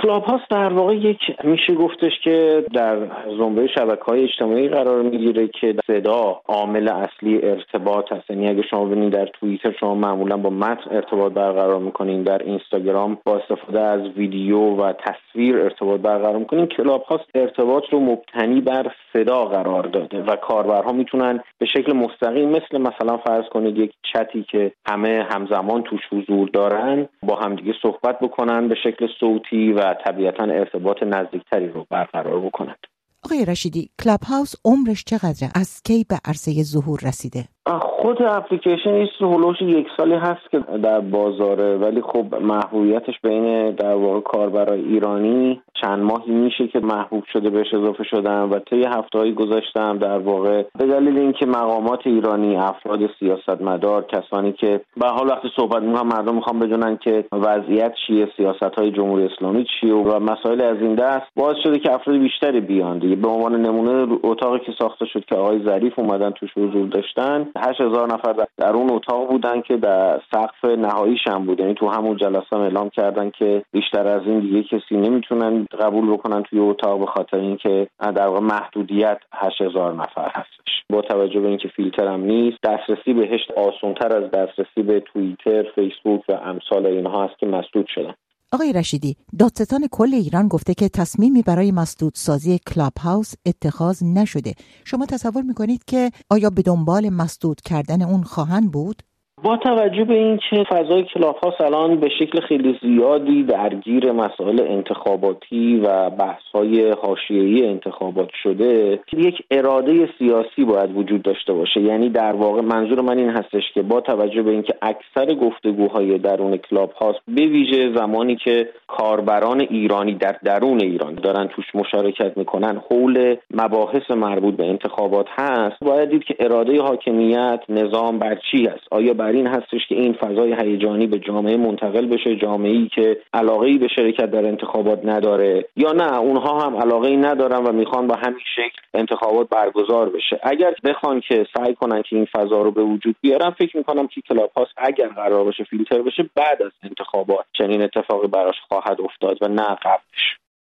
کلاب هاست در واقع میشه گفتش که در زمره شبکه‌های اجتماعی قرار میگیره که صدا عامل اصلی ارتباط هست. یعنی اگه شما ببینید در توییتر شما معمولا با متن ارتباط برقرار میکنین، در اینستاگرام با استفاده از ویدیو و تصویر ارتباط برقرار میکنین، کلاب هاست ارتباط رو مبتنی بر صدا قرار داده و کاربرها میتونن به شکل مستقیم مثلا فرض کنید یک چتی که همه همزمان توش حضور دارن با همدیگه صحبت بکنن به شکل صوتی و طبیعتاً ارتباط نزدیکتری رو برقرار بکنند. آقای رشیدی، کلاب هاوس عمرش چقدره؟ از کی به عرصه ظهور رسیده؟ خود اپلیکیشن ایست هولوش 1 سالی هست که در بازاره، ولی خب محبوبیتش بین در واقع کاربرای ایرانی چند ماهی میشه که محبوب شده بهش اضافه شدن و طی هفته‌های گذشته در واقع به دلیل اینکه مقامات ایرانی، افراد سیاستمدار، کسانی که به حال وقتی صحبت می‌کنن مردم میخوان بدونن که وضعیت چیه، سیاست‌های جمهوری اسلامی چیه و مسائل از این دست، باعث شده که افراد بیشتری بیان دیگه. به عنوان نمونه اتاقی که ساخته شد که آقای ظریف اومدن توش حضور داشتن، 8000 نفر در اون اتاق بودن که در سقف نهاییش هم بود. یعنی تو همون جلسه اعلام کردن که بیشتر از این دیگه کسی نمیتونن قبول بکنن توی اتاق به خاطر اینکه در واقع محدودیت 8000 نفر هستش. با توجه به اینکه فیلتر هم نیست، دسترسی بهش آسان‌تر از دسترسی به توییتر، فیسبوک و امثال اینها هست که مسدود شدن. آقای رشیدی، دادستان کل ایران گفته که تصمیمی برای مسدود سازی کلاب هاوس اتخاذ نشده. شما تصور میکنید که آیا به دنبال مسدود کردن اون خواهند بود؟ با توجه به اینکه فضای کلاب هاوس الان به شکل خیلی زیادی درگیر مسائل انتخاباتی و بحث‌های حاشیه‌ای انتخابات شده، یک اراده سیاسی باید وجود داشته باشه. یعنی در واقع منظور من این هستش که با توجه به اینکه اکثر گفتگوهای درون کلاب هاوس به ویژه زمانی که کاربران ایرانی در درون ایران دارن توش مشارکت میکنن حول مباحث مربوط به انتخابات هست، باید دید که اراده حاکمیت نظام بر چی هست. آیا بر این هستش که این فضای هیجانی به جامعه منتقل بشه، جامعه‌ای که علاقه‌ای به شرکت در انتخابات نداره، یا نه اونها هم علاقه‌ای ندارن و میخوان با همین شکل انتخابات برگزار بشه. اگر بخوان که سعی کنن که این فضا رو به وجود بیارن، فکر می‌کنم که کلاب هاوس اگر قرار باشه فیلتر بشه بعد از انتخابات چنین اتفاقی براش خواهد افتاد و نه قبلش.